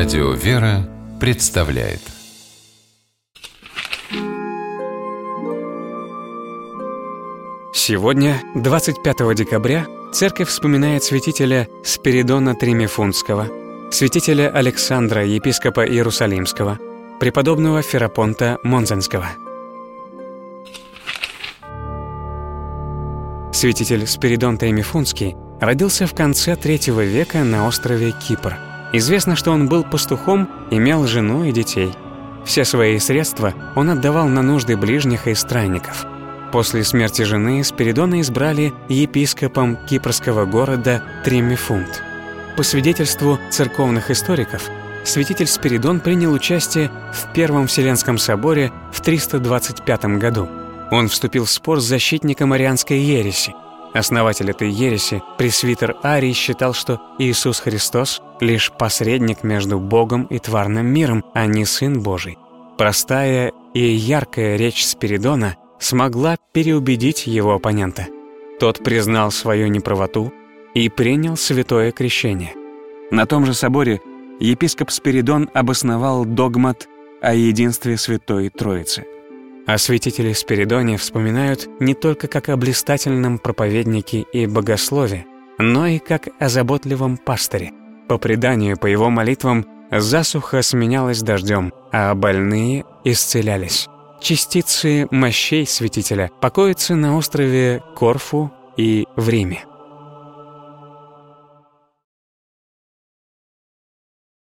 Радио «Вера» представляет. Сегодня, 25 декабря, Церковь вспоминает святителя Спиридона Тримифунтского, святителя Александра, епископа Иерусалимского, преподобного Ферапонта Монзенского. Святитель Спиридон Тримифунтский родился в конце III века на острове Кипр. Известно, что он был пастухом, имел жену и детей. Все свои средства он отдавал на нужды ближних и странников. После смерти жены Спиридона избрали епископом кипрского города Тримифунт. По свидетельству церковных историков, святитель Спиридон принял участие в Первом Вселенском соборе в 325 году. Он вступил в спор с защитником арианской ереси. Основатель этой ереси, пресвитер Арий, считал, что Иисус Христос — лишь посредник между Богом и тварным миром, а не Сын Божий. Простая и яркая речь Спиридона смогла переубедить его оппонента. Тот признал свою неправоту и принял святое крещение. На том же соборе епископ Спиридон обосновал догмат о единстве Святой Троицы. О святителе Спиридоне вспоминают не только как о блистательном проповеднике и богослове, но и как о заботливом пастыре. По преданию, по его молитвам, засуха сменялась дождем, а больные исцелялись. Частицы мощей святителя покоятся на острове Корфу и в Риме.